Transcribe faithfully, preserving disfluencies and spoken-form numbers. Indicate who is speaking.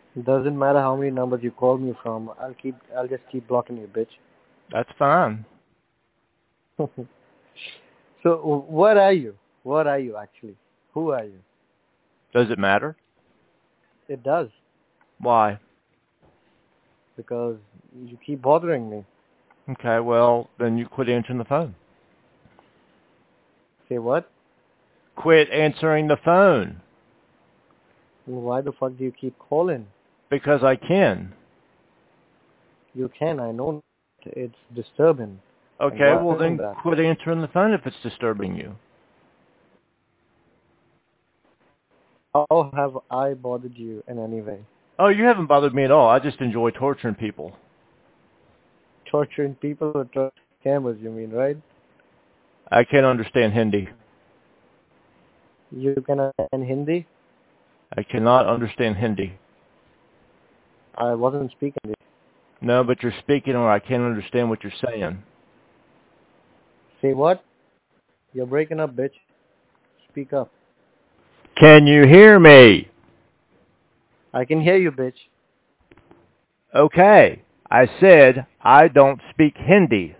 Speaker 1: Doesn't matter how many numbers you call me from. I'll keep. I'll just keep blocking you, bitch.
Speaker 2: That's fine.
Speaker 1: So what are you? What are you actually? Who are you?
Speaker 2: Does it matter?
Speaker 1: It does
Speaker 2: Why?
Speaker 1: because you keep bothering me.
Speaker 2: Okay, well, then you quit answering the phone.
Speaker 1: Say what?
Speaker 2: Quit answering the phone.
Speaker 1: Why the fuck do you keep calling?
Speaker 2: Because I can.
Speaker 1: You can. I know it's disturbing. And
Speaker 2: Okay,
Speaker 1: why
Speaker 2: well
Speaker 1: is
Speaker 2: then
Speaker 1: that?
Speaker 2: quit answering the phone if it's disturbing you.
Speaker 1: How have I bothered you in any way?
Speaker 2: Oh, you haven't bothered me at all. I just enjoy torturing people.
Speaker 1: Torturing people or torturing cameras, you mean, right?
Speaker 2: I can't understand Hindi.
Speaker 1: You can understand Hindi?
Speaker 2: I cannot understand Hindi.
Speaker 1: I wasn't speaking Hindi.
Speaker 2: No, but you're speaking or I can't understand what you're saying.
Speaker 1: Say what? You're breaking up, bitch. Speak up.
Speaker 2: Can you hear me?
Speaker 1: I can hear you, bitch.
Speaker 2: Okay. I said I don't speak Hindi.